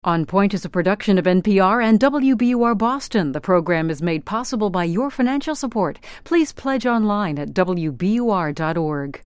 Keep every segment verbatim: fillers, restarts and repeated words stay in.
On Point is a production of N P R and W B U R Boston. The program is made possible by your financial support. Please pledge online at W B U R dot org.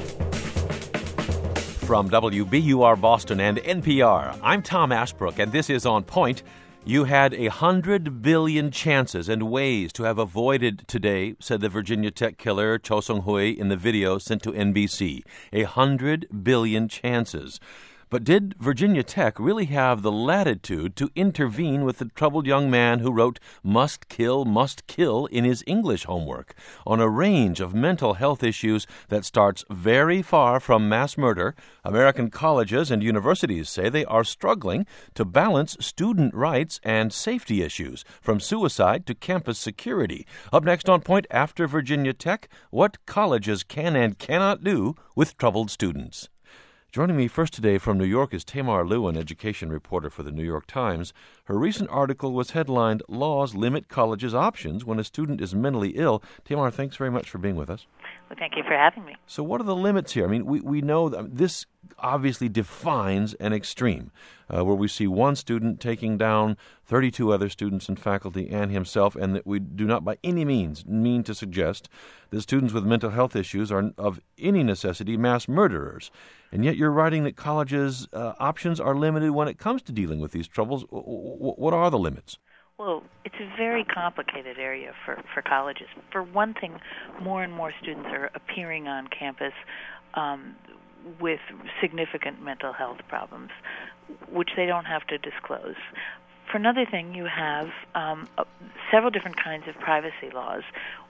From W B U R Boston and N P R, I'm Tom Ashbrook, and this is On Point. You had a hundred billion chances and ways to have avoided today, said the Virginia Tech killer Cho Seung-hui in the video sent to N B C. A hundred billion chances. But did Virginia Tech really have the latitude to intervene with the troubled young man who wrote "must kill, must kill" in his English homework on a range of mental health issues that starts very far from mass murder? American colleges and universities say they are struggling to balance student rights and safety issues, from suicide to campus security. Up next on Point, after Virginia Tech, what colleges can and cannot do with troubled students. Joining me first today from New York is Tamar Lewin, education reporter for the New York Times. Her recent article was headlined, "Laws Limit Colleges' Options When a Student is Mentally Ill." Tamar, thanks very much for being with us. Well, thank you for having me. So what are the limits here? I mean, we, we know that this obviously defines an extreme, uh, where we see one student taking down thirty-two other students and faculty and himself, and that we do not by any means mean to suggest that students with mental health issues are of any necessity mass murderers. And yet you're writing that colleges' uh, options are limited when it comes to dealing with these troubles. W- w- what are the limits? Well, it's a very complicated area for, for colleges. For one thing, more and more students are appearing on campus um, with significant mental health problems, which they don't have to disclose. For another thing, you have um, uh, several different kinds of privacy laws.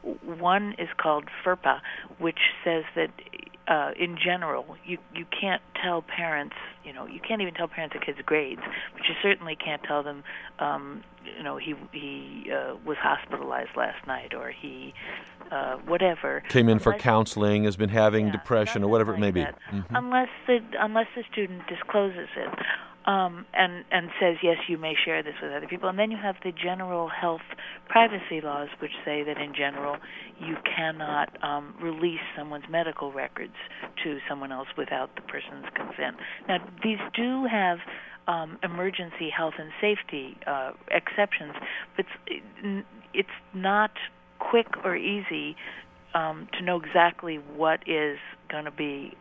One is called FERPA, which says that uh, in general, you you can't tell parents, you know, you can't even tell parents a kid's grades, but you certainly can't tell them, um, you know, he he uh, was hospitalized last night, or he, uh, whatever. Came in for unless, counseling, has been having yeah, depression, or whatever like it may be. Mm-hmm. Unless the unless the student discloses it. Um, and, and says, yes, you may share this with other people. And then you have the general health privacy laws, which say that in general you cannot um, release someone's medical records to someone else without the person's consent. Now, these do have um, emergency health and safety uh, exceptions, but it's, it's not quick or easy um, to know exactly what is going to be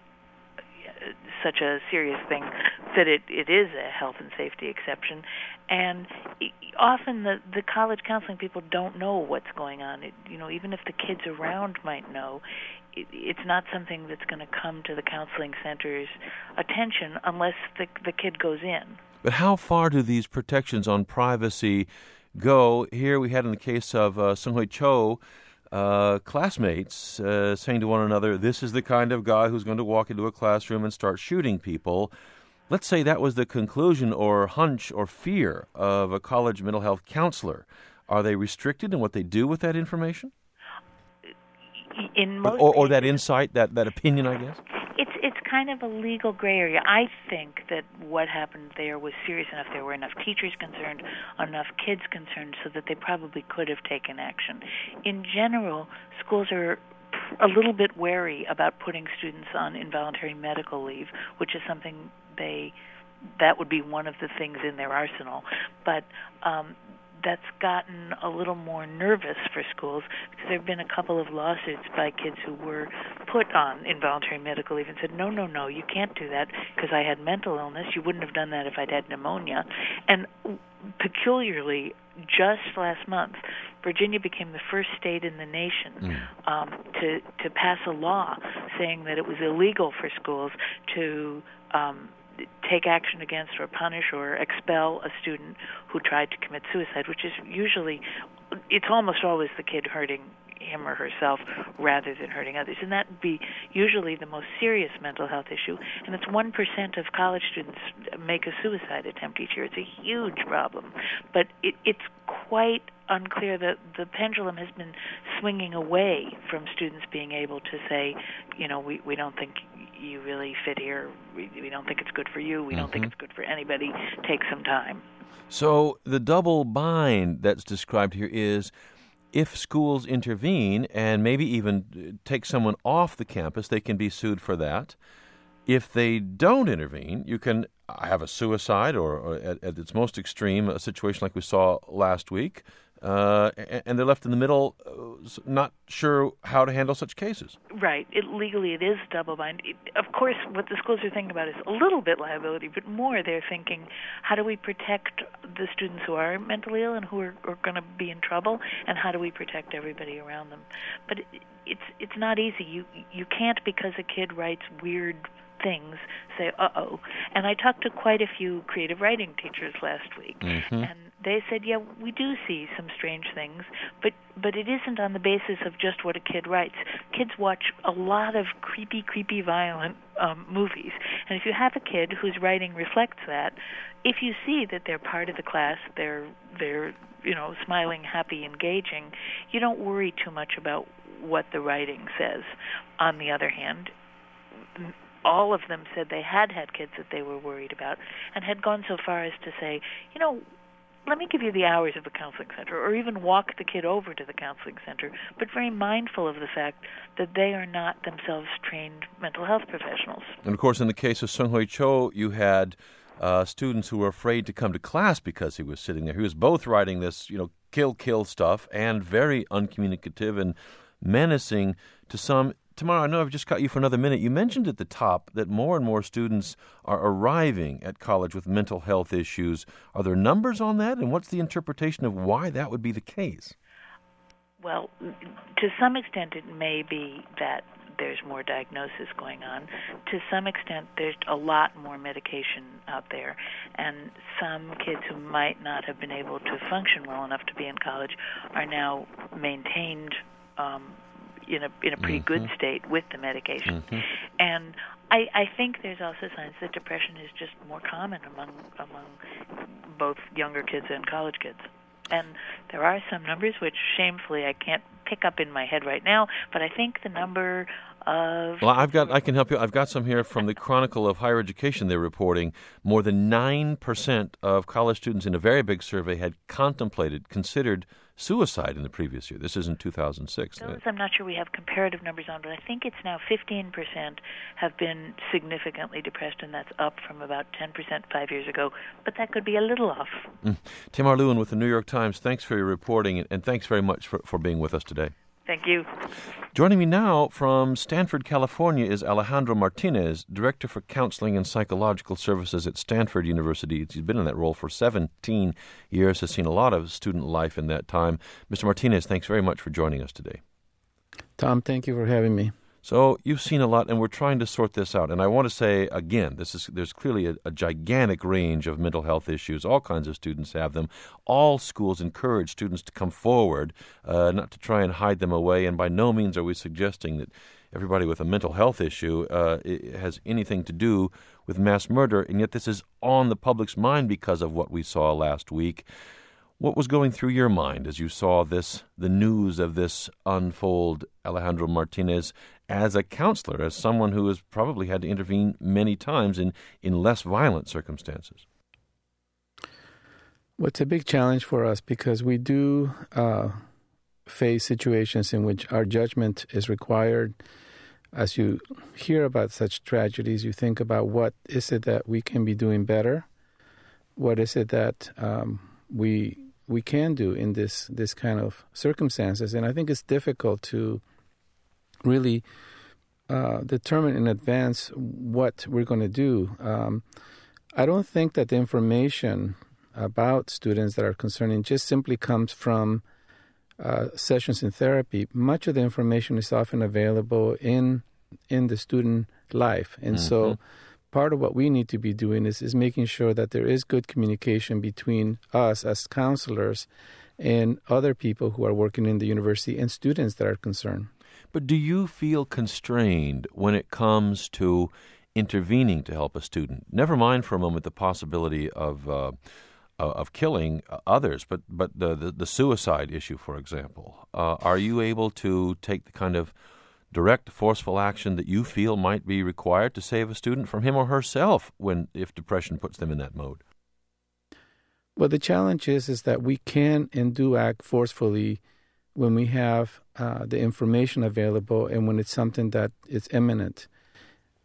such a serious thing that it, it is a health and safety exception. And often the, the college counseling people don't know what's going on. It, you know, even if the kids around might know, it, it's not something that's going to come to the counseling center's attention unless the, the kid goes in. But how far do these protections on privacy go? Here we had in the case of uh, Seung-hui Cho, Uh, classmates uh, saying to one another, this is the kind of guy who's going to walk into a classroom and start shooting people. Let's say that was the conclusion or hunch or fear of a college mental health counselor. Are they restricted in what they do with that information? In most or, or that insight, that, that opinion, I guess? It's it's kind of a legal gray area. I think that what happened there was serious enough. There were enough teachers concerned, enough kids concerned, so that they probably could have taken action. In general, schools are a little bit wary about putting students on involuntary medical leave, which is something they that would be one of the things in their arsenal. But um, that's gotten a little more nervous for schools because there have been a couple of lawsuits by kids who were put on involuntary medical leave and said, no, no, no, you can't do that because I had mental illness. You wouldn't have done that if I'd had pneumonia. And peculiarly, just last month, Virginia became the first state in the nation mm. um, to, to pass a law saying that it was illegal for schools to um, take action against or punish or expel a student who tried to commit suicide, which is usually, it's almost always the kid hurting him or herself rather than hurting others. And that would be usually the most serious mental health issue. And it's one percent of college students make a suicide attempt each year. It's a huge problem. But it, it's quite unclear that the pendulum has been swinging away from students being able to say, you know, we, we don't think you really fit here. We, we don't think it's good for you. We mm-hmm. don't think it's good for anybody. Take some time. So the double bind that's described here is if schools intervene and maybe even take someone off the campus, they can be sued for that. If they don't intervene, you can have a suicide or, or at, at its most extreme, a situation like we saw last week, uh, and, and they're left in the middle, uh, not sure how to handle such cases. Right. It, legally, it is double-bind. It, of course, what the schools are thinking about is a little bit liability, but more they're thinking, how do we protect the students who are mentally ill and who are, are going to be in trouble, and how do we protect everybody around them? But it, it's it's not easy. You you can't, because a kid writes weird things, say, uh-oh. And I talked to quite a few creative writing teachers last week, mm-hmm. and they said, yeah, we do see some strange things, but, but it isn't on the basis of just what a kid writes. Kids watch a lot of creepy, creepy, violent um, movies, and if you have a kid whose writing reflects that, if you see that they're part of the class, they're, they're you know, smiling, happy, engaging, you don't worry too much about what the writing says. On the other hand, all of them said they had had kids that they were worried about and had gone so far as to say, you know, let me give you the hours of a counseling center, or even walk the kid over to the counseling center, but very mindful of the fact that they are not themselves trained mental health professionals. And, of course, in the case of Seung-Hui Cho, you had uh, students who were afraid to come to class because he was sitting there. He was both writing this, you know, kill, kill stuff and very uncommunicative and menacing to some. Tamara, I know I've just got you for another minute. You mentioned at the top that more and more students are arriving at college with mental health issues. Are there numbers on that, and what's the interpretation of why that would be the case? Well, to some extent it may be that there's more diagnosis going on. To some extent there's a lot more medication out there, and some kids who might not have been able to function well enough to be in college are now maintained um in a in a pretty mm-hmm. good state with the medication. Mm-hmm. And I, I think there's also signs that depression is just more common among among both younger kids and college kids. And there are some numbers which, shamefully, I can't pick up in my head right now, but I think the number of... Well, I've got, I can help you. I've got some here from the Chronicle of Higher Education. They're reporting more than nine percent of college students in a very big survey had contemplated, considered suicide in the previous year. This is in two thousand six. Those I'm not sure we have comparative numbers on, but I think it's now fifteen percent have been significantly depressed, and that's up from about ten percent five years ago. But that could be a little off. Mm. Tamar Lewin with the New York Times, thanks for your reporting, and thanks very much for, for being with us today. Thank you. Joining me now from Stanford, California, is Alejandro Martinez, Director for Counseling and Psychological Services at Stanford University. He's been in that role for seventeen years, has seen a lot of student life in that time. Mister Martinez, thanks very much for joining us today. Tom, thank you for having me. So you've seen a lot, and we're trying to sort this out. And I want to say, again, this is there's clearly a, a gigantic range of mental health issues. All kinds of students have them. All schools encourage students to come forward, uh, not to try and hide them away. And by no means are we suggesting that everybody with a mental health issue uh, has anything to do with mass murder. And yet this is on the public's mind because of what we saw last week. What was going through your mind as you saw this, the news of this unfold, Alejandro Martinez, as a counselor, as someone who has probably had to intervene many times in, in less violent circumstances? Well, it's a big challenge for us because we do uh, face situations in which our judgment is required. As you hear about such tragedies, you think about what is it that we can be doing better? What is it that um, we we can do in this this kind of circumstances? And I think it's difficult to really uh, determine in advance what we're going to do. Um, I don't think that the information about students that are concerning just simply comes from uh, sessions in therapy. Much of the information is often available in in the student life. And mm-hmm. so part of what we need to be doing is, is making sure that there is good communication between us as counselors and other people who are working in the university and students that are concerned. But do you feel constrained when it comes to intervening to help a student? Never mind for a moment the possibility of uh, of killing others, but but the, the, the suicide issue, for example. Uh, are you able to take the kind of direct, forceful action that you feel might be required to save a student from him or herself when if depression puts them in that mode? Well, the challenge is, is that we can and do act forcefully when we have uh, the information available and when it's something that is imminent.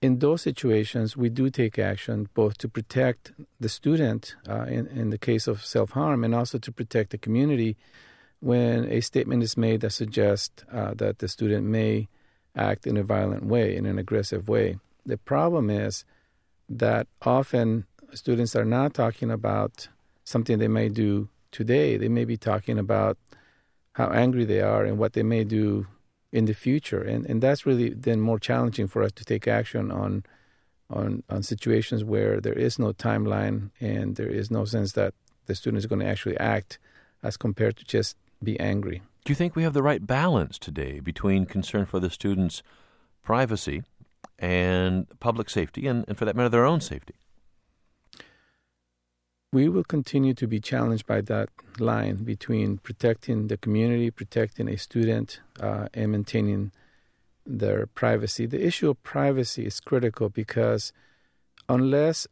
in those situations, we do take action both to protect the student uh, in, in the case of self-harm and also to protect the community when a statement is made that suggests uh, that the student may act in a violent way, in an aggressive way. The problem is that often students are not talking about something they may do today. They may be talking about how angry they are and what they may do in the future. And and that's really then more challenging for us to take action on on on situations where there is no timeline and there is no sense that the student is going to actually act as compared to just be angry. Do you think we have the right balance today between concern for the student's privacy and public safety and, and for that matter, their own safety? We will continue to be challenged by that line between protecting the community, protecting a student, uh, and maintaining their privacy. The issue of privacy is critical because unless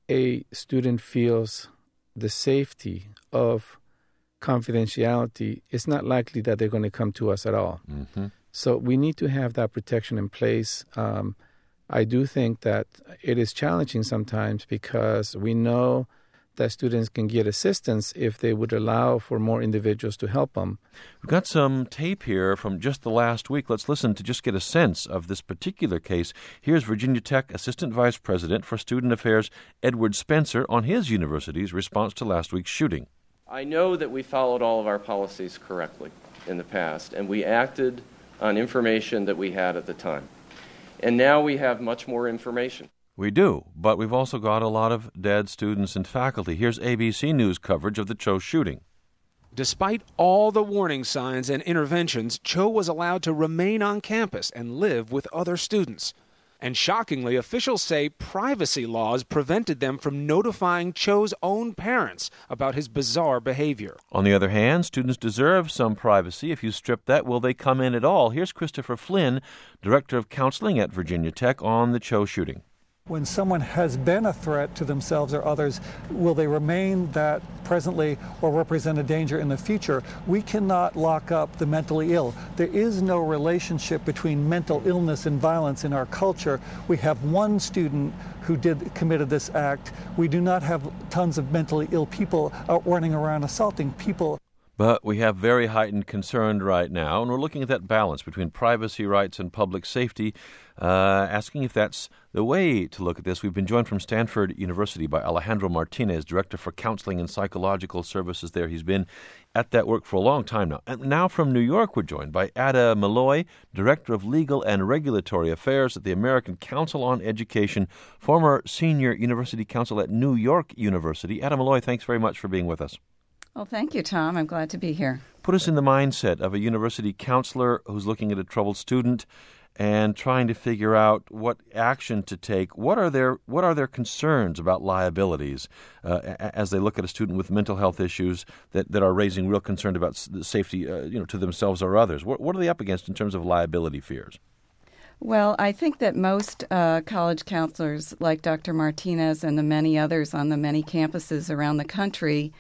a student feels the safety of confidentiality, it's not likely that they're going to come to us at all. Mm-hmm. So we need to have that protection in place. Um, I do think that it is challenging sometimes because we know that students can get assistance if they would allow for more individuals to help them. We've got some tape here from just the last week. Let's listen to just get a sense of this particular case. Here's Virginia Tech Assistant Vice President for Student Affairs, Edward Spencer, on his university's response to last week's shooting. I know that we followed all of our policies correctly in the past, and we acted on information that we had at the time. And now we have much more information. We do, but we've also got a lot of dead students and faculty. Here's A B C News coverage of the Cho shooting. Despite all the warning signs and interventions, Cho was allowed to remain on campus and live with other students. And shockingly, officials say privacy laws prevented them from notifying Cho's own parents about his bizarre behavior. On the other hand, students deserve some privacy. If you strip that, will they come in at all? Here's Christopher Flynn, Director of Counseling at Virginia Tech, on the Cho shooting. When someone has been a threat to themselves or others, will they remain that presently or represent a danger in the future? We cannot lock up the mentally ill. There is no relationship between mental illness and violence in our culture. We have one student who did committed this act. We do not have tons of mentally ill people out running around assaulting people. But we have very heightened concern right now, and we're looking at that balance between privacy rights and public safety, uh, asking if that's the way to look at this. We've been joined from Stanford University by Alejandro Martinez, Director for Counseling and Psychological Services there. He's been at that work for a long time now. And now from New York, we're joined by Ada Malloy, Director of Legal and Regulatory Affairs at the American Council on Education, former Senior University Counsel at New York University. Ada Malloy, thanks very much for being with us. Well, thank you, Tom. I'm glad to be here. Put us in the mindset of a university counselor who's looking at a troubled student and trying to figure out what action to take. What are their what are their concerns about liabilities uh, as they look at a student with mental health issues that, that are raising real concern about safety, uh, you know, to themselves or others? What, what are they up against in terms of liability fears? Well, I think that most uh, college counselors, like Doctor Martinez and the many others on the many campuses around the country,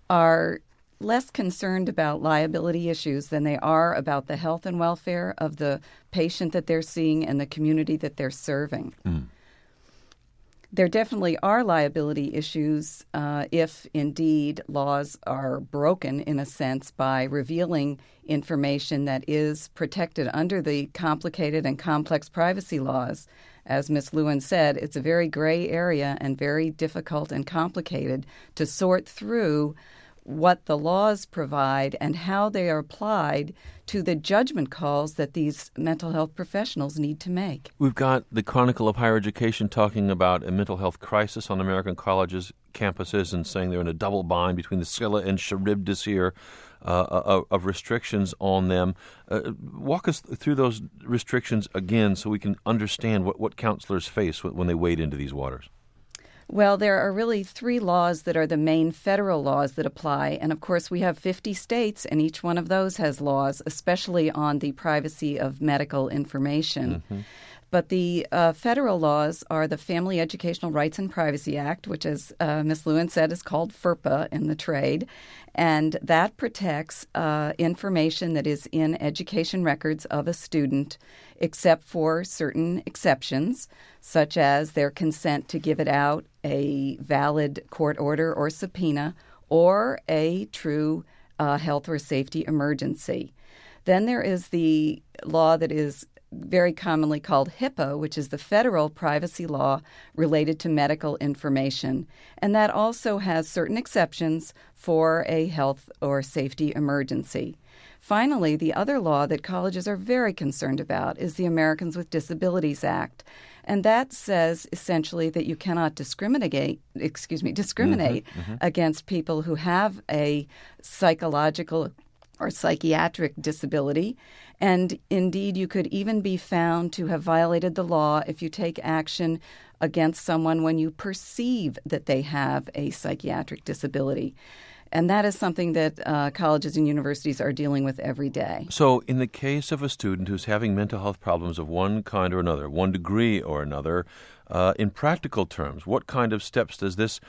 are less concerned about liability issues than they are about the health and welfare of the patient that they're seeing and the community that they're serving. Mm. There definitely are liability issues uh, if, indeed, laws are broken, in a sense, by revealing information that is protected under the complicated and complex privacy laws. As Miz Lewin said, it's a very gray area and very difficult and complicated to sort through what the laws provide and how they are applied to the judgment calls that these mental health professionals need to make. We've got the Chronicle of Higher Education talking about a mental health crisis on American colleges, campuses, and saying they're in a double bind between the Scylla and Charybdis here uh, of, of restrictions on them. Uh, walk us through those restrictions again so we can understand what, what counselors face when they wade into these waters. Well, there are really three laws that are the main federal laws that apply. And, of course, we have fifty states, and each one of those has laws, especially on the privacy of medical information. Mm-hmm. But the uh, federal laws are the Family Educational Rights and Privacy Act, which, as uh, Miz Lewin said, is called FERPA in the trade. And that protects uh, information that is in education records of a student, except for certain exceptions, such as their consent to give it out, a valid court order or subpoena, or a true uh, health or safety emergency. Then there is the law that is very commonly called HIPAA, which is the federal privacy law related to medical information. And that also has certain exceptions for a health or safety emergency. Finally, the other law that colleges are very concerned about is the Americans with Disabilities Act. And that says essentially that you cannot discriminate, excuse me, discriminate mm-hmm, mm-hmm. against people who have a psychological or psychiatric disability. And indeed, you could even be found to have violated the law if you take action against someone when you perceive that they have a psychiatric disability. And that is something that uh, colleges and universities are dealing with every day. So in the case of a student who's having mental health problems of one kind or another, one degree or another, uh, in practical terms, what kind of steps does this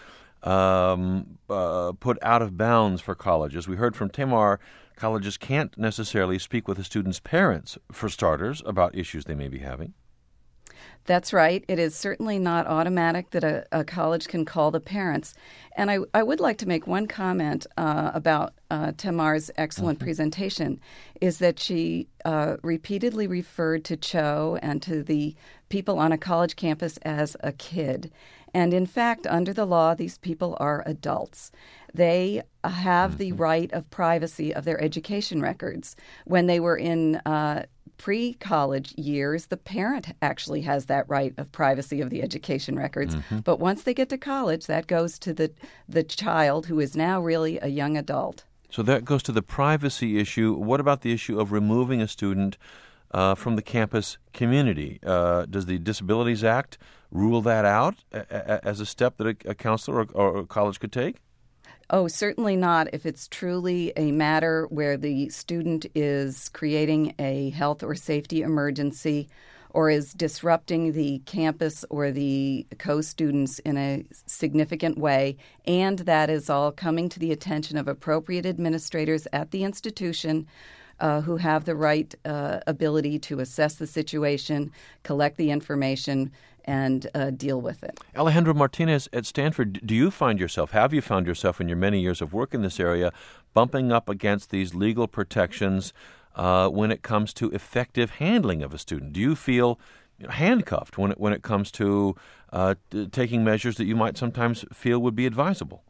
um, uh, put out of bounds for colleges? We heard from Tamar, colleges can't necessarily speak with a student's parents, for starters, about issues they may be having. That's right. It is certainly not automatic that a, a college can call the parents. And I, I would like to make one comment uh, about uh, Tamar's excellent mm-hmm. presentation, is that she uh, repeatedly referred to Cho and to the people on a college campus as a kid. And in fact, under the law, these people are adults. They have mm-hmm. the right of privacy of their education records. When they were in uh, pre-college years, the parent actually has that right of privacy of the education records. Mm-hmm. But once they get to college, that goes to the, the child, who is now really a young adult. So that goes to the privacy issue. What about the issue of removing a student uh, from the campus community? Uh, does the Disabilities Act rule that out a- a- as a step that a, a counselor or, or a college could take? Oh, certainly not if it's truly a matter where the student is creating a health or safety emergency or is disrupting the campus or the co-students in a significant way, and that is all coming to the attention of appropriate administrators at the institution uh, who have the right uh, ability to assess the situation, collect the information, and uh, deal with it. Alejandro Martinez at Stanford, do you find yourself, have you found yourself in your many years of work in this area, bumping up against these legal protections uh, when it comes to effective handling of a student? Do you feel handcuffed when it, when it comes to uh, t- taking measures that you might sometimes feel would be advisable?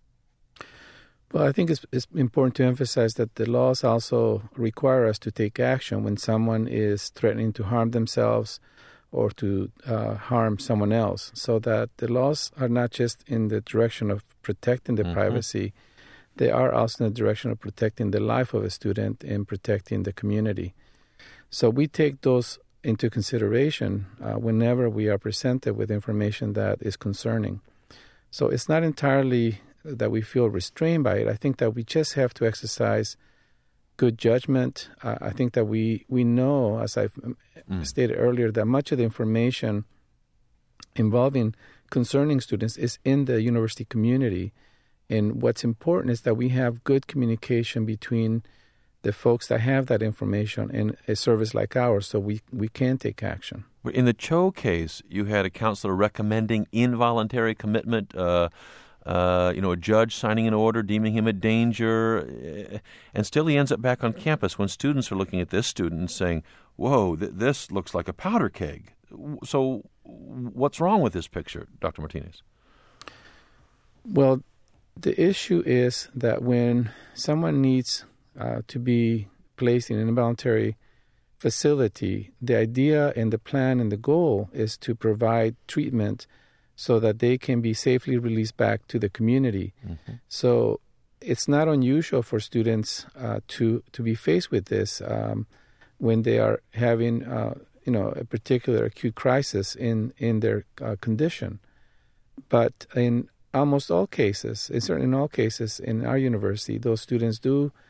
Well, I think it's, it's important to emphasize that the laws also require us to take action when someone is threatening to harm themselves or to uh, harm someone else, so that the laws are not just in the direction of protecting the mm-hmm. privacy, they are also in the direction of protecting the life of a student and protecting the community. So we take those into consideration uh, whenever we are presented with information that is concerning. So it's not entirely that we feel restrained by it. I think that we just have to exercise good judgment. Uh, I think that we, we know, as I've mm. stated earlier, that much of the information involving concerning students is in the university community. And what's important is that we have good communication between the folks that have that information and a service like ours, so we, we can take action. In the Cho case, you had a counselor recommending involuntary commitment, uh, Uh, you know, a judge signing an order, deeming him a danger, and still he ends up back on campus when students are looking at this student and saying, whoa, th- this looks like a powder keg. So what's wrong with this picture, Doctor Martinez? Well, the issue is that when someone needs uh, to be placed in an involuntary facility, the idea and the plan and the goal is to provide treatment so that they can be safely released back to the community. Mm-hmm. So it's not unusual for students uh, to to be faced with this um, when they are having uh, you know a particular acute crisis in in their uh, condition. But in almost all cases, and certainly in all cases in our university, those students do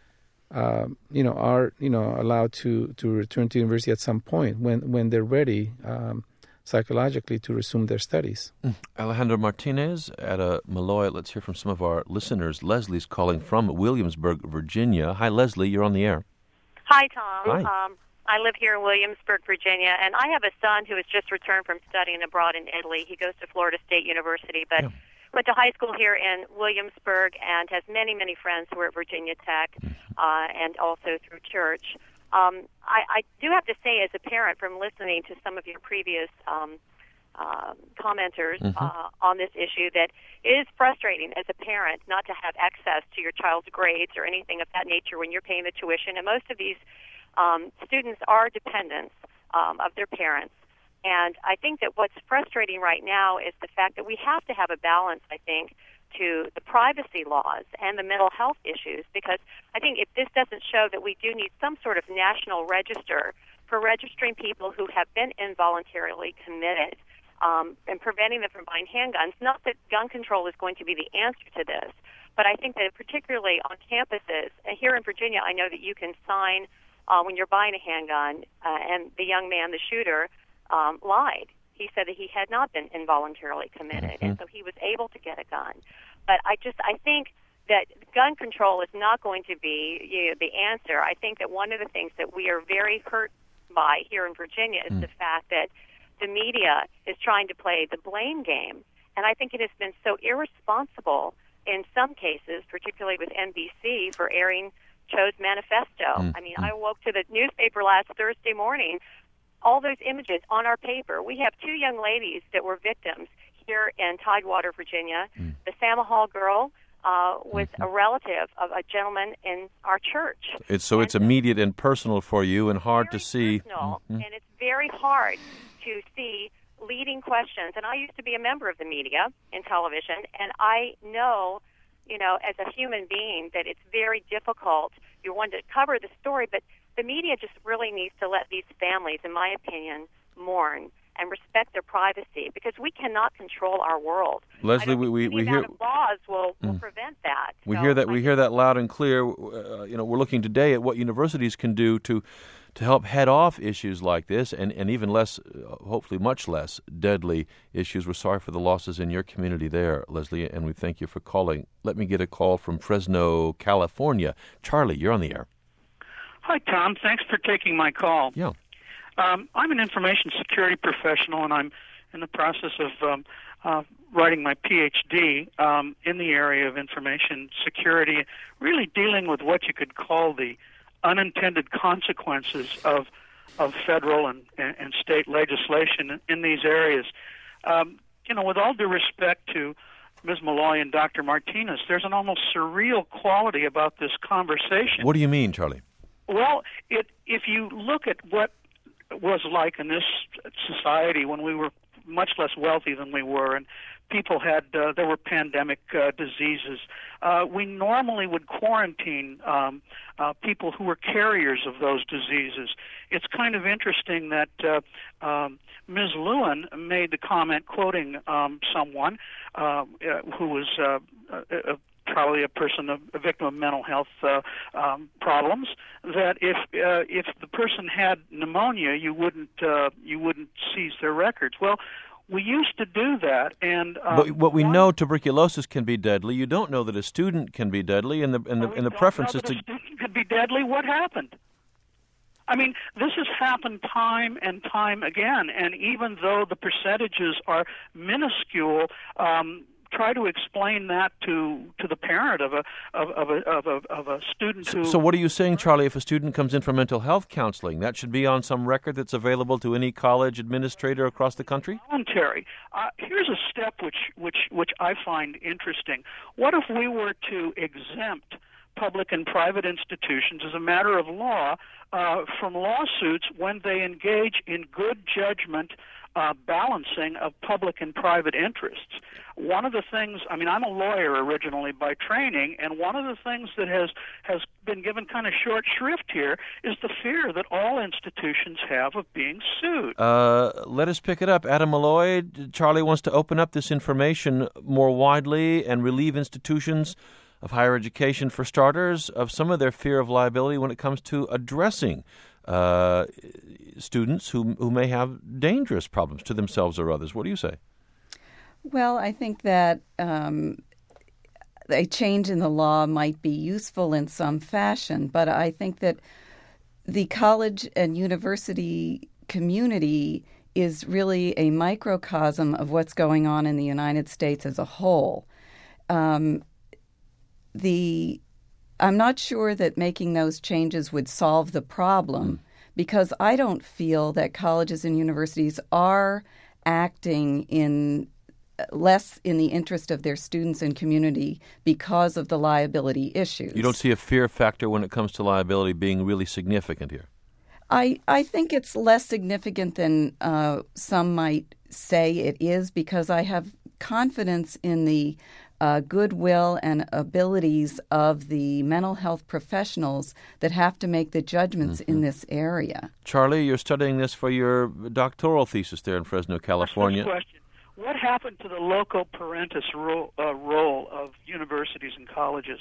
uh, you know, are you know allowed to, to return to university at some point when when they're ready um, psychologically to resume their studies. Mm. Alejandro Martinez at a Molloy. Let's hear from some of our listeners. Leslie's calling from Williamsburg, Virginia. Hi, Leslie. You're on the air. Hi, Tom. Hi. Um, I live here in Williamsburg, Virginia, and I have a son who has just returned from studying abroad in Italy. He goes to Florida State University, but yeah. went to high school here in Williamsburg and has many, many friends who are at Virginia Tech uh, and also through church. Um, I, I do have to say, as a parent, from listening to some of your previous um, uh, commenters mm-hmm. uh, on this issue, that it is frustrating as a parent not to have access to your child's grades or anything of that nature when you're paying the tuition. And most of these um, students are dependents um, of their parents. And I think that what's frustrating right now is the fact that we have to have a balance, I think, to the privacy laws and the mental health issues, because I think if this doesn't show that we do need some sort of national register for registering people who have been involuntarily committed um, and preventing them from buying handguns. Not that gun control is going to be the answer to this, but I think that particularly on campuses, and here in Virginia, I know that you can sign uh, when you're buying a handgun, uh, and the young man, the shooter, um, lied. He said that he had not been involuntarily committed, mm-hmm. and so he was able to get a gun. But I just, I think that gun control is not going to be you know, the answer. I think that one of the things that we are very hurt by here in Virginia is mm. the fact that the media is trying to play the blame game. And I think it has been so irresponsible in some cases, particularly with N B C, for airing Cho's manifesto. Mm. I mean, mm. I woke to the newspaper last Thursday morning, all those images on our paper. We have two young ladies that were victims here in Tidewater, Virginia. Mm. The Samahal girl uh, was mm-hmm. a relative of a gentleman in our church. It's, so and it's immediate and personal for you and hard to see. Personal, mm-hmm. And it's very hard to see leading questions. And I used to be a member of the media in television, and I know, you know, as a human being, that it's very difficult. You want to cover the story, but the media just really needs to let these families, in my opinion, mourn and respect their privacy, because we cannot control our world. Leslie, we we, we hear laws will, will mm. prevent that. We so hear that I we hear that loud and clear. Uh, you know, we're looking today at what universities can do to to help head off issues like this, and, and even less, uh, hopefully much less deadly issues. We're sorry for the losses in your community there, Leslie, and we thank you for calling. Let me get a call from Fresno, California. Charlie, you're on the air. Hi, Tom. Thanks for taking my call. Yeah. Um, I'm an information security professional, and I'm in the process of um, uh, writing my P H D um, in the area of information security, really dealing with what you could call the unintended consequences of of federal and, and state legislation in these areas. Um, you know, with all due respect to Miz Molloy and Doctor Martinez, there's an almost surreal quality about this conversation. What do you mean, Charlie? Well, it, if you look at what was like in this society when we were much less wealthy than we were, and people had, uh, there were pandemic uh, diseases, uh, we normally would quarantine um, uh, people who were carriers of those diseases. It's kind of interesting that uh, um, Miz Lewin made the comment, quoting um, someone uh, who was uh, a, probably a person, a, a victim of mental health uh, um, problems, that if uh, if the person had pneumonia, you wouldn't uh, you wouldn't seize their records. Well, we used to do that, and um, but what we one, know, tuberculosis can be deadly. You don't know that a student can be deadly, and the and the, and the preference is to. A student could be deadly. What happened? I mean, this has happened time and time again, and even though the percentages are minuscule. Um, Try to explain that to, to the parent of a of, of a of a of a student who. So, what are you saying, Charlie? If a student comes in for mental health counseling, that should be on some record that's available to any college administrator across the country? Voluntary. Uh, here's a step which which which I find interesting. What if we were to exempt public and private institutions as a matter of law uh, from lawsuits when they engage in good judgment uh, balancing of public and private interests? One of the things, I mean, I'm a lawyer originally by training, and one of the things that has, has been given kind of short shrift here is the fear that all institutions have of being sued. Uh, let us pick it up. Adam Molloy, Charlie wants to open up this information more widely and relieve institutions of higher education, for starters, of some of their fear of liability when it comes to addressing uh, students who who may have dangerous problems to themselves or others. What do you say? Well, I think that um, a change in the law might be useful in some fashion, but I think that the college and university community is really a microcosm of what's going on in the United States as a whole. Um, the I'm not sure that making those changes would solve the problem mm. because I don't feel that colleges and universities are acting in less in the interest of their students and community because of the liability issues. You don't see a fear factor when it comes to liability being really significant here? I, I think it's less significant than uh, some might say it is, because I have confidence in the uh, goodwill and abilities of the mental health professionals that have to make the judgments mm-hmm. in this area. Charlie, you're studying this for your doctoral thesis there in Fresno, California. That's a question. What happened to the loco parentis ro- uh, role of universities and colleges?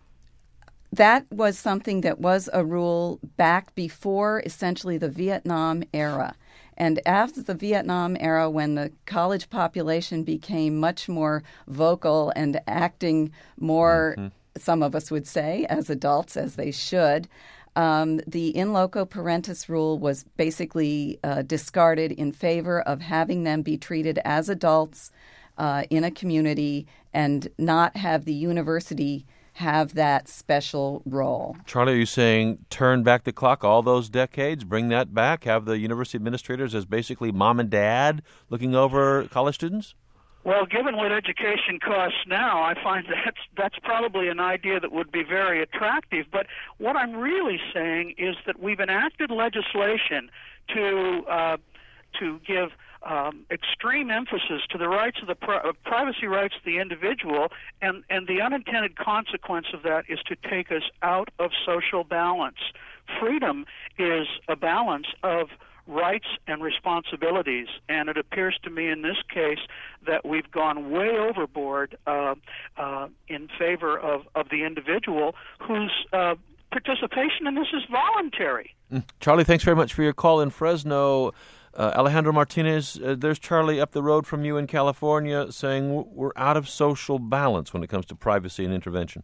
That was something that was a rule back before essentially the Vietnam era. And after the Vietnam era, when the college population became much more vocal and acting more, mm-hmm. some of us would say, as adults, as they should, um, the in loco parentis rule was basically uh, discarded in favor of having them be treated as adults uh, in a community and not have the university have that special role. Charlie, are you saying turn back the clock all those decades, bring that back, have the university administrators as basically mom and dad looking over college students? Well, given what education costs now, I find that's, that's probably an idea that would be very attractive. But what I'm really saying is that we've enacted legislation to uh, to give Um, extreme emphasis to the rights of the pri- uh, privacy rights of the individual, and, and the unintended consequence of that is to take us out of social balance. Freedom is a balance of rights and responsibilities, and it appears to me in this case that we've gone way overboard uh, uh, in favor of, of the individual whose uh, participation in this is voluntary. Mm. Charlie, thanks very much for your call in Fresno. Uh, Alejandro Martinez, uh, there's Charlie up the road from you in California saying we're out of social balance when it comes to privacy and intervention.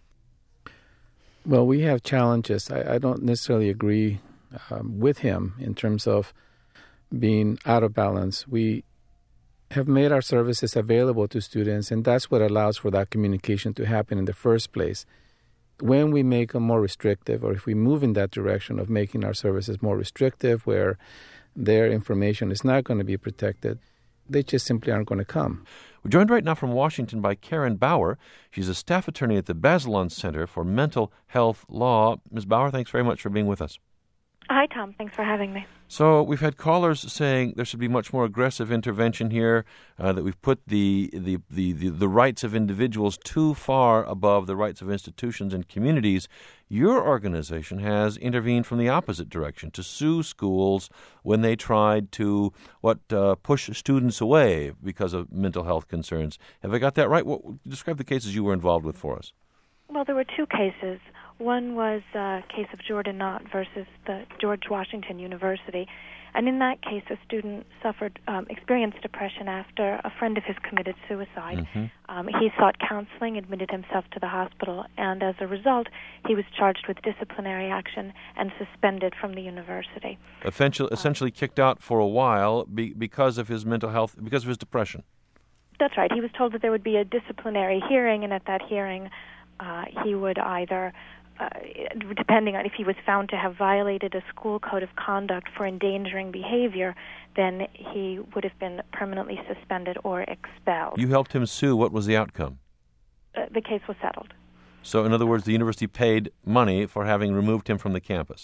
Well, we have challenges. I, I don't necessarily agree um, with him in terms of being out of balance. We have made our services available to students, and that's what allows for that communication to happen in the first place. When we make them more restrictive, or if we move in that direction of making our services more restrictive, where their information is not going to be protected, they just simply aren't going to come. We're joined right now from Washington by Karen Bauer. She's a staff attorney at the Bazelon Center for Mental Health Law. Miz Bauer, thanks very much for being with us. Hi, Tom. Thanks for having me. So we've had callers saying there should be much more aggressive intervention here, uh, that we've put the, the, the, the, the rights of individuals too far above the rights of institutions and communities. Your organization has intervened from the opposite direction to sue schools when they tried to what uh, push students away because of mental health concerns. Have I got that right? What, describe the cases you were involved with for us. Well, there were two cases. One was a case of Jordan Knott versus the George Washington University. And in that case, a student suffered, um, experienced depression after a friend of his committed suicide. Mm-hmm. Um, he sought counseling, admitted himself to the hospital, and as a result, he was charged with disciplinary action and suspended from the university. Essentially, essentially kicked out for a while be, because of his mental health, because of his depression. That's right. He was told that there would be a disciplinary hearing, and at that hearing, uh, he would either... Uh, depending on if he was found to have violated a school code of conduct for endangering behavior, then he would have been permanently suspended or expelled. You helped him sue. What was the outcome? Uh, the case was settled. So, in other words, the university paid money for having removed him from the campus.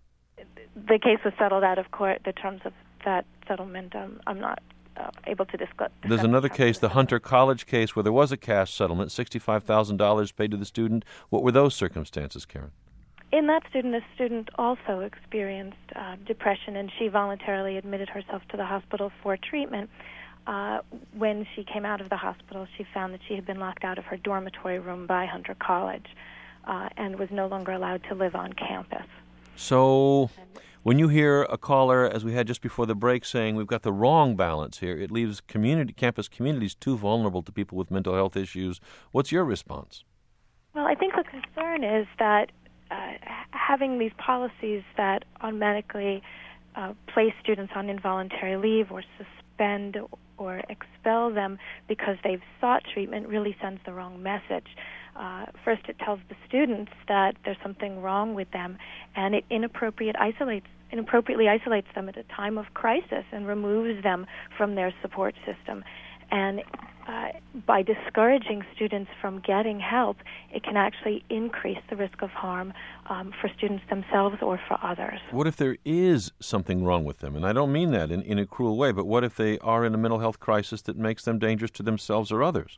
The case was settled out of court. The terms of that settlement, um, I'm not Uh, able to discuss. There's another case, the Hunter College case, where there was a cash settlement, sixty-five thousand dollars paid to the student. What were those circumstances, Karen? In that student, the student also experienced uh, depression, and she voluntarily admitted herself to the hospital for treatment. Uh, when she came out of the hospital, she found that she had been locked out of her dormitory room by Hunter College uh, and was no longer allowed to live on campus. So when you hear a caller, as we had just before the break, saying we've got the wrong balance here, it leaves community campus communities too vulnerable to people with mental health issues, what's your response? Well, I think the concern is that uh, having these policies that automatically uh, place students on involuntary leave or suspend or expel them because they've sought treatment really sends the wrong message. Uh, first, it tells the students that there's something wrong with them, and it inappropriate isolates, inappropriately isolates them at a time of crisis and removes them from their support system. And uh, by discouraging students from getting help, it can actually increase the risk of harm um, for students themselves or for others. What if there is something wrong with them? And I don't mean that in, in a cruel way, but what if they are in a mental health crisis that makes them dangerous to themselves or others?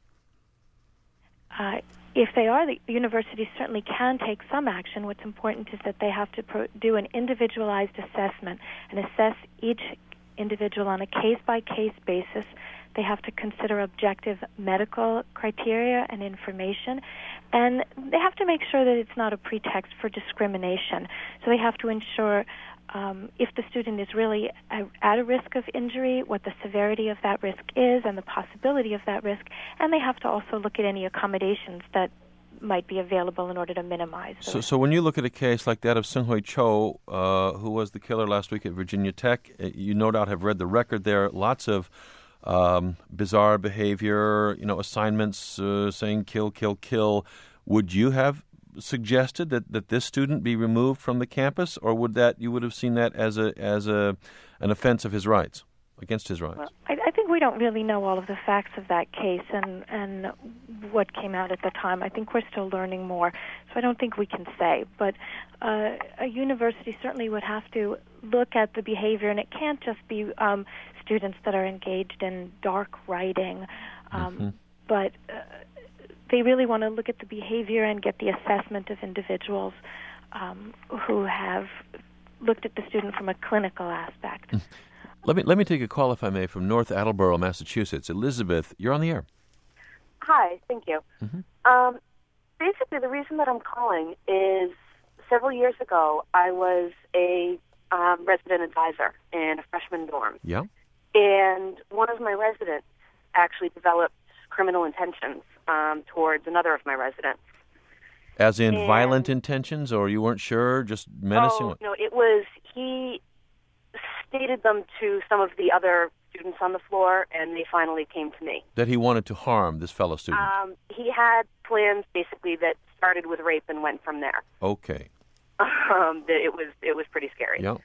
Uh, if they are, the universities certainly can take some action. What's important is that they have to pro- do an individualized assessment and assess each individual on a case-by-case basis. They have to consider objective medical criteria and information, and they have to make sure that it's not a pretext for discrimination. So they have to ensure um, if the student is really a, at a risk of injury, what the severity of that risk is and the possibility of that risk, and they have to also look at any accommodations that might be available in order to minimize the So, risk. so when you look at a case like that of Seung-Hui Cho, uh, who was the killer last week at Virginia Tech, you no doubt have read the record there, lots of Um, bizarre behavior, you know, assignments uh, saying kill, kill, kill. Would you have suggested that, that this student be removed from the campus, or would that you would have seen that as a as a an offense of his rights, against his rights? Well, I, I think we don't really know all of the facts of that case and and what came out at the time. I think we're still learning more, so I don't think we can say. But uh, a university certainly would have to look at the behavior, and it can't just be um, students that are engaged in dark writing, um, mm-hmm. but uh, they really want to look at the behavior and get the assessment of individuals um, who have looked at the student from a clinical aspect. Let me let me take a call, if I may, from North Attleboro, Massachusetts. Elizabeth, you're on the air. Hi, thank you. Mm-hmm. Um, basically, the reason that I'm calling is several years ago, I was a um, resident advisor in a freshman dorm. Yeah. And one of my residents actually developed criminal intentions um, towards another of my residents. As in and, violent intentions, or you weren't sure, just menacing? Oh, no, it was, he stated them to some of the other students on the floor, and they finally came to me. That he wanted to harm this fellow student? Um, he had plans, basically, that started with rape and went from there. Okay. Um, that it was it was pretty scary. Yeah.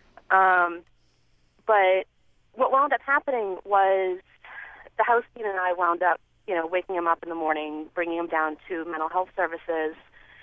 Um, but what wound up happening was the house dean and I wound up, you know, waking him up in the morning, bringing him down to mental health services,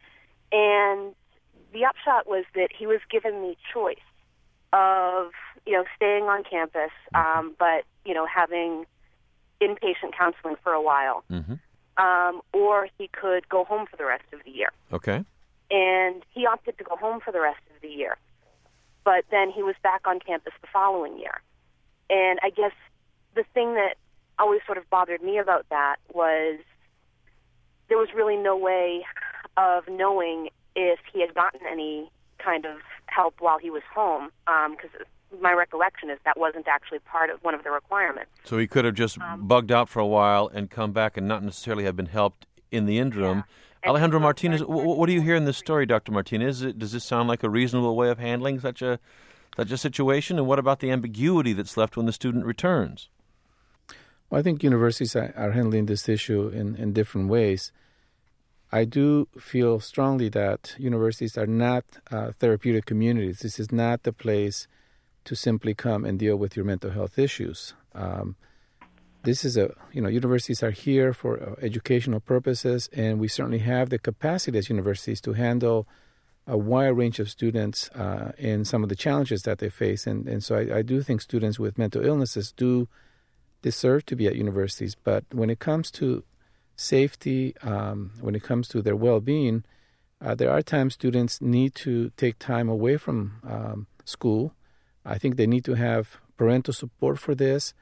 and the upshot was that he was given the choice of, you know, staying on campus, um, but, you know, having inpatient counseling for a while, mm-hmm. um, or he could go home for the rest of the year. Okay. And he opted to go home for the rest of the year. But then he was back on campus the following year. And I guess the thing that always sort of bothered me about that was there was really no way of knowing if he had gotten any kind of help while he was home, because um, my recollection is that wasn't actually part of one of the requirements. So he could have just um, bugged out for a while and come back and not necessarily have been helped in the interim. Yeah. Alejandro Martinez, w- what do you hear in this story, Doctor Martinez? Does this sound like a reasonable way of handling such a such a situation? And what about the ambiguity that's left when the student returns? Well, I think universities are, are handling this issue in, in different ways. I do feel strongly that universities are not uh, therapeutic communities. This is not the place to simply come and deal with your mental health issues. Um, this is a, you know, universities are here for uh, educational purposes, and we certainly have the capacity as universities to handle a wide range of students uh, and some of the challenges that they face. And, and so I, I do think students with mental illnesses do deserve to be at universities. But when it comes to safety, um, when it comes to their well-being, uh, there are times students need to take time away from um, school. I think they need to have parental support for this.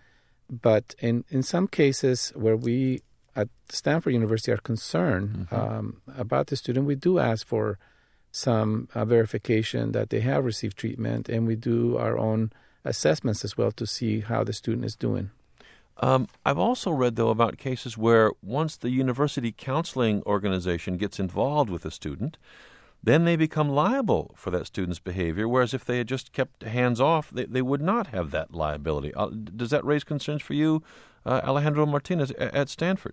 but in, in some cases where we at Stanford University are concerned mm-hmm. um, about the student, we do ask for some uh, verification that they have received treatment, and we do our own assessments as well to see how the student is doing. Um, I've also read, though, about cases where once the university counseling organization gets involved with a student, then they become liable for that student's behavior, whereas if they had just kept hands off, they, they would not have that liability. Uh, does that raise concerns for you, uh, Alejandro Martinez, at Stanford?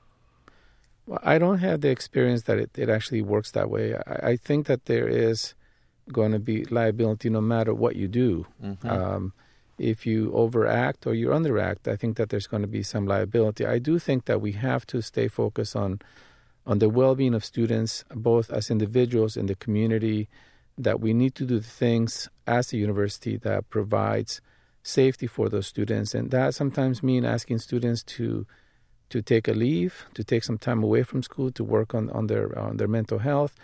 Well, I don't have the experience that it, it actually works that way. I, I think that there is going to be liability no matter what you do. Mm-hmm. Um, if you overact or you underact, I think that there's going to be some liability. I do think that we have to stay focused on on the well-being of students, both as individuals in the community, that we need to do things as a university that provides safety for those students. And that sometimes means asking students to to take a leave, to take some time away from school to work on, on their on their mental health.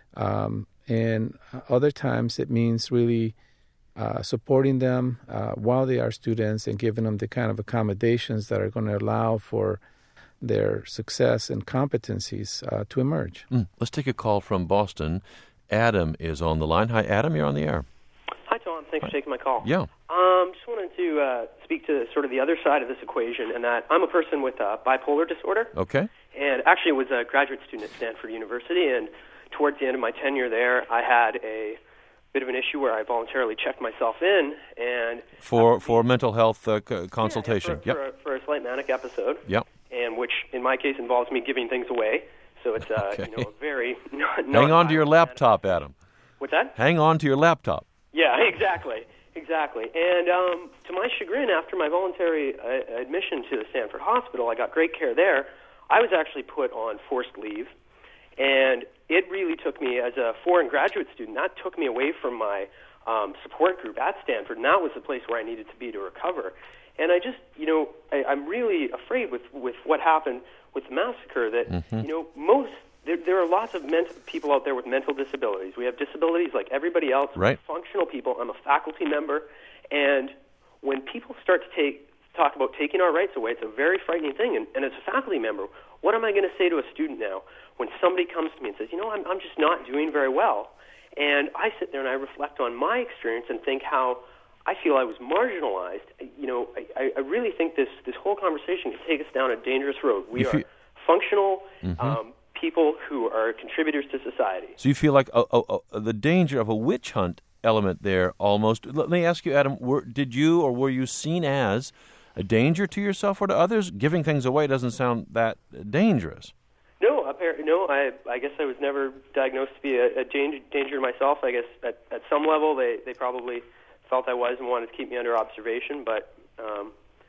Um, and other times it means really uh, supporting them uh, while they are students and giving them the kind of accommodations that are going to allow for their success and competencies uh, to emerge. Mm. Let's take a call from Boston. Adam is on the line. Hi, Adam. You're on the air. Hi, Tom. Thanks Hi. for taking my call. Yeah. Um, just wanted to uh, speak to sort of the other side of this equation, and that I'm a person with uh, bipolar disorder. Okay. And actually was a graduate student at Stanford University, and towards the end of my tenure there, I had a bit of an issue where I voluntarily checked myself in. and For for mental health uh, c- consultation. Yeah, for, yep. for, a, for a slight manic episode. Yep. And which, in my case, involves me giving things away. So it's uh, okay. you know, a very not, Hang on to your laptop, Adam. What's that? Hang on to your laptop. Yeah, exactly, exactly. And um, to my chagrin, after my voluntary uh, admission to the Stanford Hospital, I got great care there. I was actually put on forced leave, and it really took me, as a foreign graduate student, that took me away from my um, support group at Stanford, and that was the place where I needed to be to recover. And I just, you know, I, I'm really afraid with, with what happened with the massacre that, mm-hmm. you know, most, there, there are lots of mental, people out there with mental disabilities. We have disabilities like everybody else. Right. We're functional people. I'm a faculty member. And when people start to take talk about taking our rights away, it's a very frightening thing. And, and as a faculty member, what am I going to say to a student now when somebody comes to me and says, you know, I'm, I'm just not doing very well? And I sit there and I reflect on my experience and think how I feel I was marginalized. You know, I, I really think this, this whole conversation can take us down a dangerous road. We if are you, functional mm-hmm. um, people who are contributors to society. So you feel like uh, uh, uh, the danger of a witch hunt element there almost. Let me ask you, Adam, were, did you or were you seen as a danger to yourself or to others? Giving things away doesn't sound that dangerous. No, apparently, no. I, I guess I was never diagnosed to be a, a danger, danger to myself. I guess at, at some level they, they probably felt I was and wanted to keep me under observation, but... Um,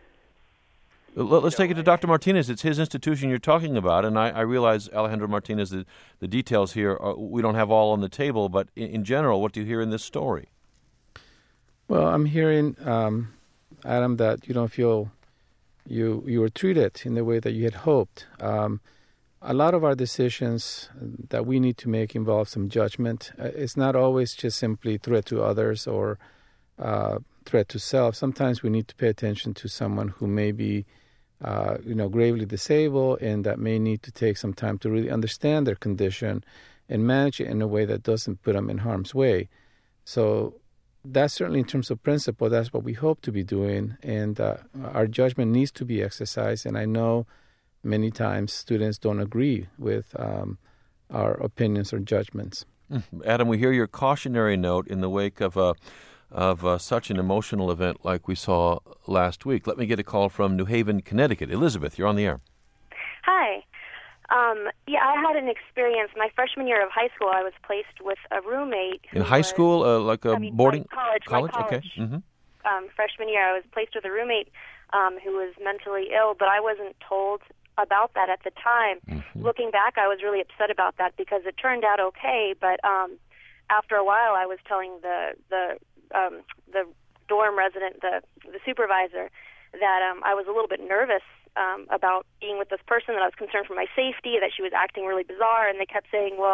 Let's take it to Doctor Martinez. It's his institution you're talking about, and I, I realize, Alejandro Martinez, the, the details here, are, we don't have all on the table, but in, in general, what do you hear in this story? Well, I'm hearing, um, Adam, that you don't feel you you were treated in the way that you had hoped. Um, a lot of our decisions that we need to make involve some judgment. It's not always just simply threat to others or uh, threat to self. Sometimes we need to pay attention to someone who may be Uh, you know, gravely disabled and that may need to take some time to really understand their condition and manage it in a way that doesn't put them in harm's way. So that's certainly in terms of principle, that's what we hope to be doing. And uh, our judgment needs to be exercised. And I know many times students don't agree with um, our opinions or judgments. Adam, we hear your cautionary note in the wake of a of uh, such an emotional event like we saw last week. Let me get a call from New Haven, Connecticut. Elizabeth, you're on the air. Hi. Um, yeah, I had an experience. My freshman year of high school, I was placed with a roommate. In high was, school, uh, like a I mean, boarding? College. College? college. Okay. Mm-hmm. Um, freshman year, I was placed with a roommate um, who was mentally ill, but I wasn't told about that at the time. Mm-hmm. Looking back, I was really upset about that because it turned out okay, but um, after a while, I was telling the the Um, the dorm resident, the the supervisor, that um, I was a little bit nervous um, about being with this person, that I was concerned for my safety, that she was acting really bizarre, and they kept saying, well,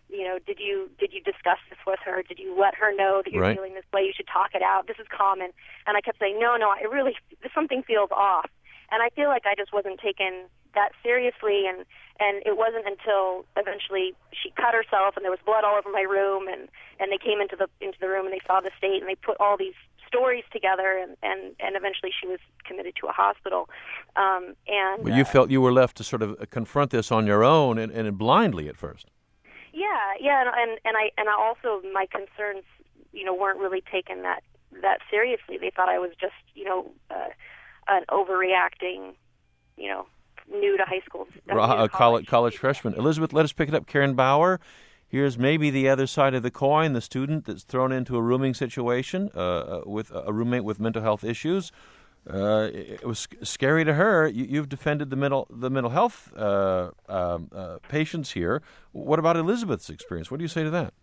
you know, did you did you discuss this with her? Did you let her know that you're Right. feeling this way? You should talk it out. This is common. And I kept saying, no, no, I really, something feels off. And I feel like I just wasn't taken that seriously, and, and it wasn't until eventually she cut herself and there was blood all over my room, and, and they came into the into the room and they saw the state and they put all these stories together, and, and, and eventually she was committed to a hospital. Um, and Well, you uh, felt you were left to sort of confront this on your own and, and blindly at first. Yeah, yeah, and, and and I and I also my concerns, you know, weren't really taken that that seriously. They thought I was just, you know, uh, an overreacting, you know, new to high school, uh, new to A college, college. college freshman. Elizabeth, let us pick it up. Karen Bauer, here's maybe the other side of the coin, the student that's thrown into a rooming situation uh, with a roommate with mental health issues. Uh, it, it was scary to her. You, you've defended the mental the mental health uh, um, uh, patients here. What about Elizabeth's experience? What do you say to that?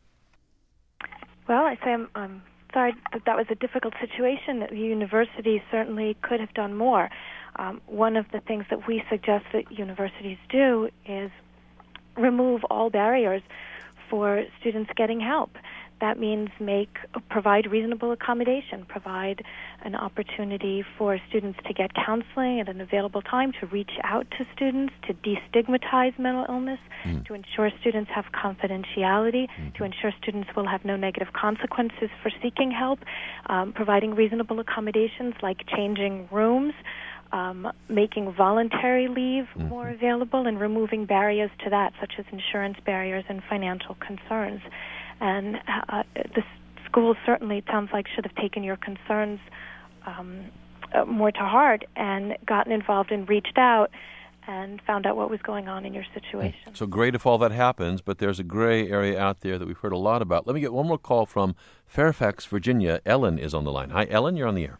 Well, I say I'm, I'm sorry that that was a difficult situation. The university certainly could have done more. Um, one of the things that we suggest that universities do is remove all barriers for students getting help. That means make provide reasonable accommodation, provide an opportunity for students to get counseling at an available time, to reach out to students, to destigmatize mental illness, mm. to ensure students have confidentiality, mm. to ensure students will have no negative consequences for seeking help, um, providing reasonable accommodations like changing rooms, um, making voluntary leave mm. more available, and removing barriers to that, such as insurance barriers and financial concerns. And uh, the school certainly, it sounds like, should have taken your concerns um, uh, more to heart and gotten involved and reached out and found out what was going on in your situation. So great if all that happens, but there's a gray area out there that we've heard a lot about. Let me get one more call from Fairfax, Virginia. Ellen is on the line. Hi, Ellen, you're on the air.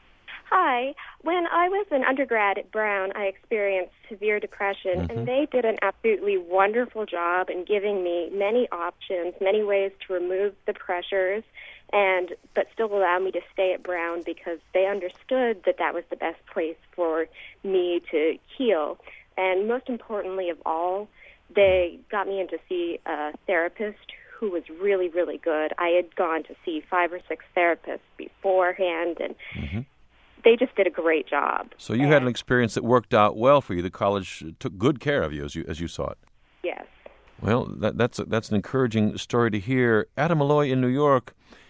Hi. When I was an undergrad at Brown, I experienced severe depression, Mm-hmm. and they did an absolutely wonderful job in giving me many options, many ways to remove the pressures, and but still allow me to stay at Brown because they understood that that was the best place for me to heal. And most importantly of all, they got me in to see a therapist who was really, really good. I had gone to see five or six therapists beforehand, and Mm-hmm. they just did a great job. So you had an experience that worked out well for you. The college took good care of you as you as you saw it. Yes. Well, that, that's a, that's an encouraging story to hear. Adam Malloy in New York,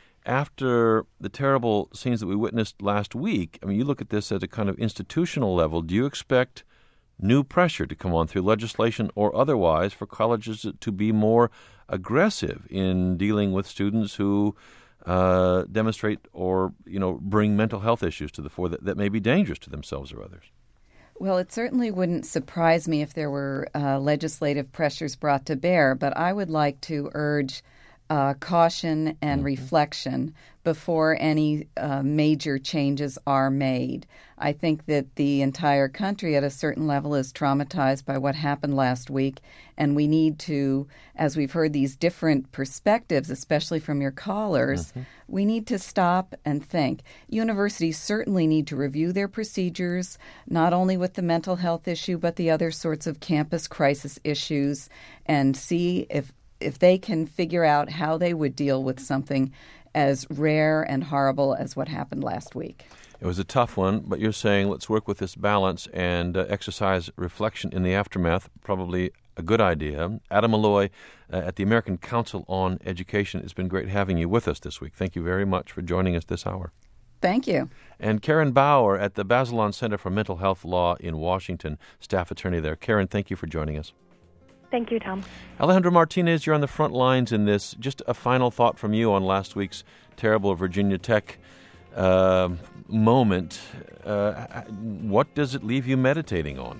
after the terrible scenes that we witnessed last week, I mean, you look at this at a kind of institutional level. Do you expect new pressure to come on through legislation or otherwise for colleges to be more aggressive in dealing with students who uh, demonstrate or, you know, bring mental health issues to the fore that, that may be dangerous to themselves or others? Well, it certainly wouldn't surprise me if there were uh, legislative pressures brought to bear, but I would like to urge uh, caution and mm-hmm. reflection before any uh, major changes are made. I think that the entire country at a certain level is traumatized by what happened last week, and we need to, as we've heard these different perspectives, especially from your callers, mm-hmm. we need to stop and think. Universities certainly need to review their procedures, not only with the mental health issue, but the other sorts of campus crisis issues, and see if if they can figure out how they would deal with something as rare and horrible as what happened last week. It was a tough one, but you're saying let's work with this balance and uh, exercise reflection in the aftermath. Probably a good idea. Adam Malloy uh, at the American Council on Education. It's been great having you with us this week. Thank you very much for joining us this hour. Thank you. And Karen Bauer at the Bazelon Center for Mental Health Law in Washington, staff attorney there. Karen, thank you for joining us. Thank you, Tom. Alejandro Martinez, you're on the front lines in this. Just a final thought from you on last week's terrible Virginia Tech uh, moment. Uh, what does it leave you meditating on?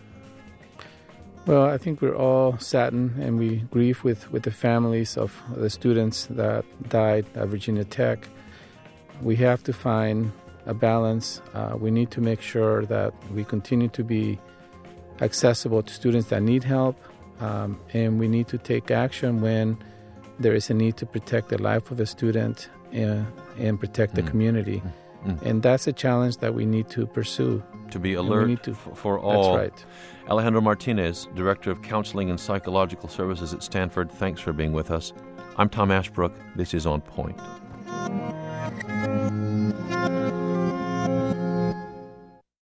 Well, I think we're all saddened and we grieve with, with the families of the students that died at Virginia Tech. We have to find a balance. Uh, we need to make sure that we continue to be accessible to students that need help. Um, and we need to take action when there is a need to protect the life of a student and, and protect the mm. community. Mm. And that's a challenge that we need to pursue. To be alert to, f- for all. That's right. Alejandro Martinez, Director of Counseling and Psychological Services at Stanford, thanks for being with us. I'm Tom Ashbrook. This is On Point.